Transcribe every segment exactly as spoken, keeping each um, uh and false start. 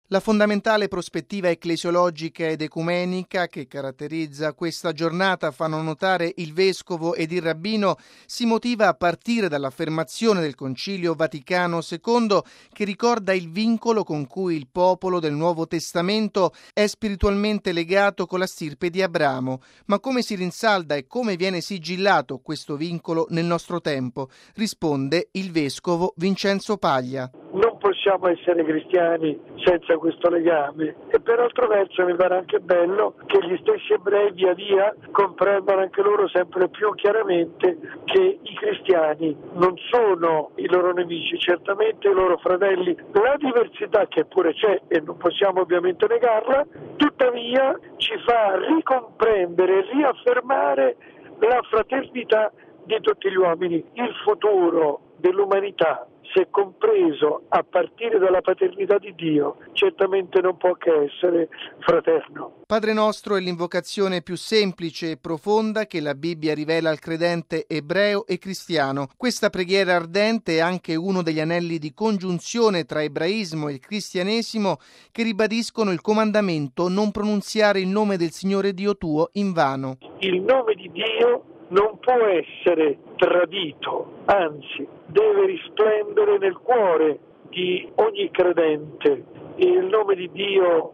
La fondamentale prospettiva ecclesiologica ed ecumenica che caratterizza questa giornata, fanno notare il vescovo ed il rabbino, si motiva a partire dall'affermazione del Concilio Vaticano secondo, che ricorda il vincolo con cui il popolo del Nuovo Testamento è spiritualmente legato con la stirpe di Abramo. Ma come si rinsalda e come viene sigillato questo vincolo nel nostro tempo? Risponde il vescovo Vincenzo Paglia. Non possiamo essere cristiani senza questo legame, e per altro verso mi pare anche bello che gli stessi ebrei via via comprendano anche loro sempre più chiaramente che i cristiani non sono i loro nemici, certamente i loro fratelli. La diversità, che pure c'è e non possiamo ovviamente negarla, tuttavia ci fa ricomprendere e riaffermare la fraternità di tutti gli uomini. Il futuro dell'umanità, se compreso a partire dalla paternità di Dio, certamente non può che essere fraterno. Padre nostro è l'invocazione più semplice e profonda che la Bibbia rivela al credente ebreo e cristiano. Questa preghiera ardente è anche uno degli anelli di congiunzione tra ebraismo e cristianesimo che ribadiscono il comandamento non pronunziare il nome del Signore Dio tuo in vano. Il nome di Dio non può essere tradito, anzi deve risplendere nel cuore di ogni credente. Il nome di Dio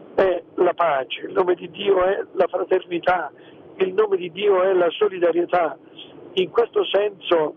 è la pace, il nome di Dio è la fraternità, il nome di Dio è la solidarietà. In questo senso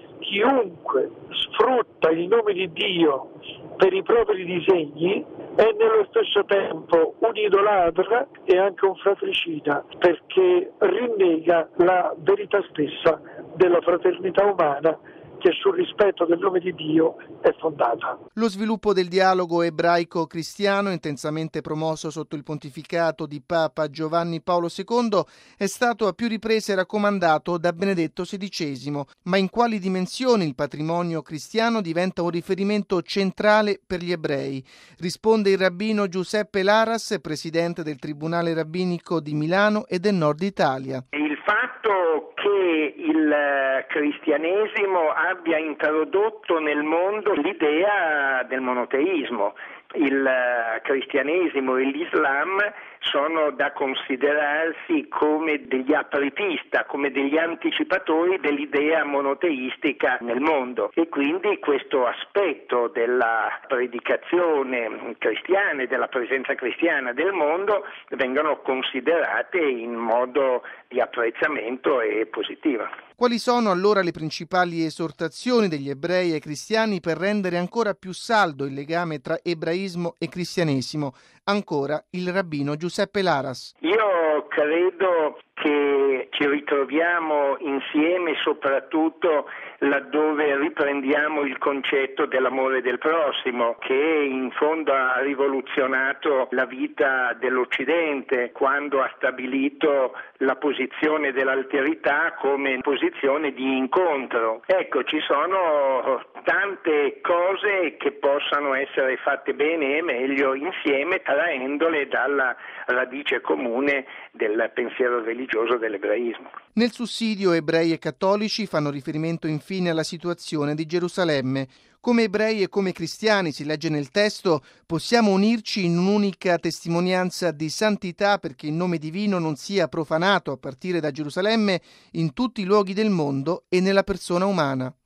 chiunque sfrutta il nome di Dio per i propri disegni è nello stesso tempo un idolatra e anche un fratricida, perché rinnega la verità stessa della fraternità umana che sul rispetto del nome di Dio è fondata. Lo sviluppo del dialogo ebraico-cristiano, intensamente promosso sotto il pontificato di Papa Giovanni Paolo secondo, è stato a più riprese raccomandato da Benedetto sedicesimo. Ma in quali dimensioni il patrimonio cristiano diventa un riferimento centrale per gli ebrei? Risponde il rabbino Giuseppe Laras, presidente del Tribunale Rabbinico di Milano e del Nord Italia. Il fatto che il cristianesimo abbia introdotto nel mondo l'idea del monoteismo. Il cristianesimo e l'Islam sono da considerarsi come degli apripista, come degli anticipatori dell'idea monoteistica nel mondo, e quindi questo aspetto della predicazione cristiana e della presenza cristiana del mondo vengono considerate in modo di apprezzamento e positivo. Quali sono allora le principali esortazioni degli ebrei ai cristiani per rendere ancora più saldo il legame tra ebraismo e cristianesimo? Ancora il rabbino Giuseppe Laras. Io credo che ci ritroviamo insieme soprattutto laddove riprendiamo il concetto dell'amore del prossimo, che in fondo ha rivoluzionato la vita dell'Occidente quando ha stabilito la posizione dell'alterità come posizione di incontro. Ecco, ci sono tante cose che possano essere fatte bene e meglio insieme, traendole dalla radice comune del pensiero religioso dell'ebraismo. Nel sussidio ebrei e cattolici fanno riferimento infine alla situazione di Gerusalemme. Come ebrei e come cristiani, si legge nel testo, possiamo unirci in un'unica testimonianza di santità perché il nome divino non sia profanato a partire da Gerusalemme in tutti i luoghi del mondo e nella persona umana.